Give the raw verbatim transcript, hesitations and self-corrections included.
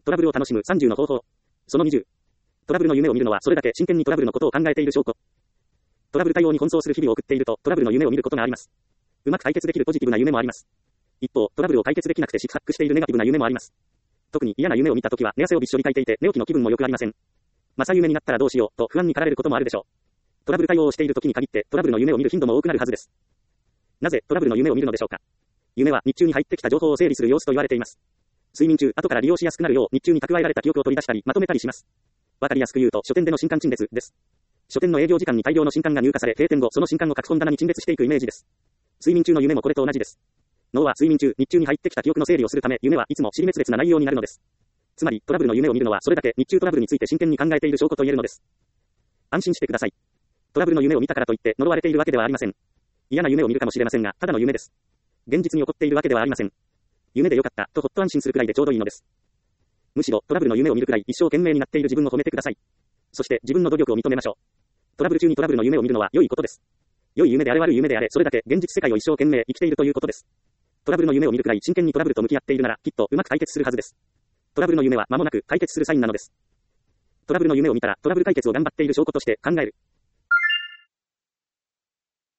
トラブルを楽しむさんじゅうの方法。そのにじゅう。トラブルの夢を見るのはそれだけ真剣にトラブルのことを考えている証拠。トラブル対応に奔走する日々を送っているとトラブルの夢を見ることがあります。うまく解決できるポジティブな夢もあります。一方、トラブルを解決できなくて失敗しているネガティブな夢もあります。特に嫌な夢を見たときは寝汗をびっしょりかいていて寝起きの気分も良くありません。正夢になったらどうしようと不安に駆られることもあるでしょう。トラブル対応をしているときに限ってトラブルの夢を見る頻度も多くなるはずです。なぜトラブルの夢を見るのでしょうか。夢は日中に入ってきた情報を整理する様子と言われています。睡眠中、後から利用しやすくなるよう日中に蓄えられた記憶を取り出したりまとめたりします。わかりやすく言うと書店での新刊陳列です。書店の営業時間に大量の新刊が入荷され閉店後その新刊を各本棚に陳列していくイメージです。睡眠中の夢もこれと同じです。脳は睡眠中、日中に入ってきた記憶の整理をするため夢はいつも尻滅裂な内容になるのです。つまりトラブルの夢を見るのはそれだけ日中トラブルについて真剣に考えている証拠と言えるのです。安心してください。トラブルの夢を見たからといって呪われているわけではありません。嫌な夢を見るかもしれませんがただの夢です。現実に起こっているわけではありません。夢でよかったとほっと安心するくらいでちょうどいいのです。むしろトラブルの夢を見るくらい一生懸命になっている自分を褒めてください。そして自分の努力を認めましょう。トラブル中にトラブルの夢を見るのは良いことです。良い夢であれ悪い夢であれそれだけ現実世界を一生懸命生きているということです。トラブルの夢を見るくらい真剣にトラブルと向き合っているならきっとうまく解決するはずです。トラブルの夢は間もなく解決するサインなのです。トラブルの夢を見たらトラブル解決を頑張っている証拠として考える。